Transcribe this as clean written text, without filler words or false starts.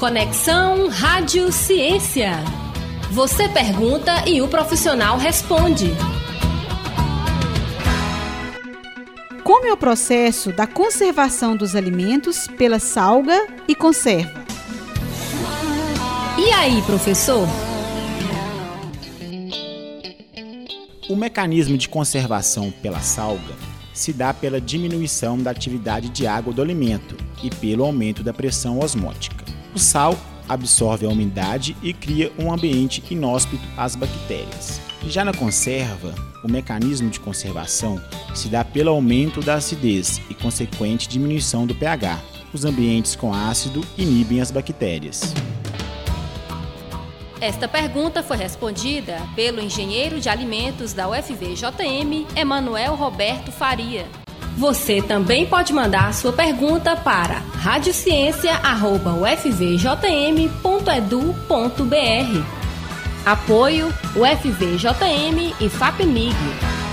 Conexão Rádio Ciência. Você pergunta e o profissional responde. Como é o processo da conservação dos alimentos pela salga e conserva? E aí, professor? O mecanismo de conservação pela salga se dá pela diminuição da atividade de água do alimento e pelo aumento da pressão osmótica. O sal absorve a umidade e cria um ambiente inóspito às bactérias. Já na conserva, o mecanismo de conservação se dá pelo aumento da acidez e consequente diminuição do pH. Os ambientes com ácido inibem as bactérias. Esta pergunta foi respondida pelo engenheiro de alimentos da UFVJM, Emanuel Roberto Faria. Você também pode mandar sua pergunta para radiociencia@ufvjm.edu.br. Apoio UFVJM e FAPEMIG.